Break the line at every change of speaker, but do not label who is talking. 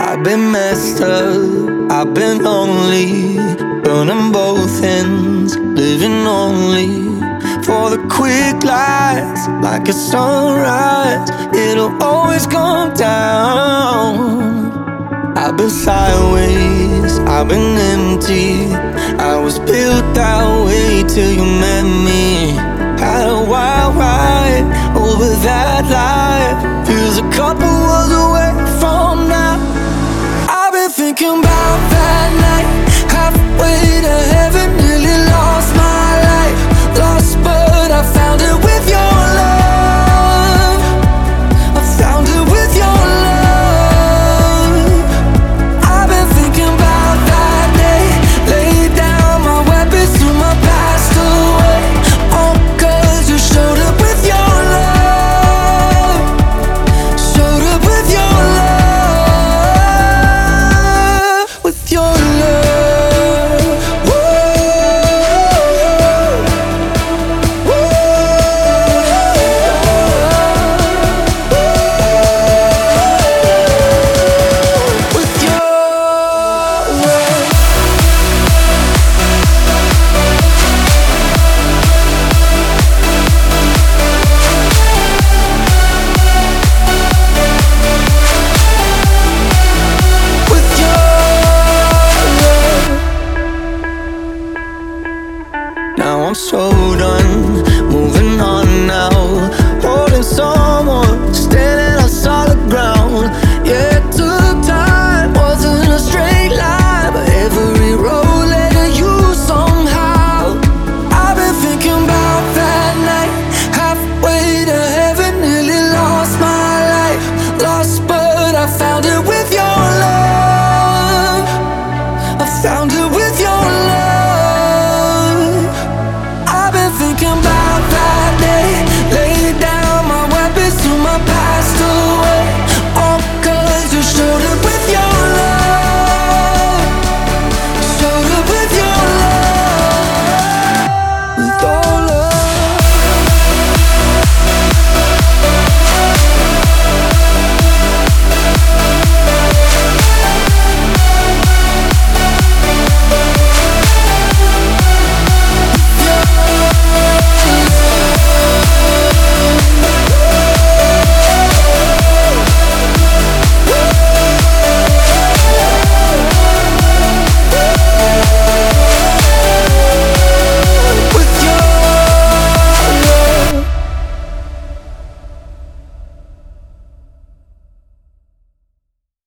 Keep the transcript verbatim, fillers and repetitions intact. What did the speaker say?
I've been messed up, I've been lonely, burning both ends, living only for the quick lights, like a sunrise, it'll always come down. I've been sideways, I've been empty, I was built that way till you met me. Had a wild ride over that life,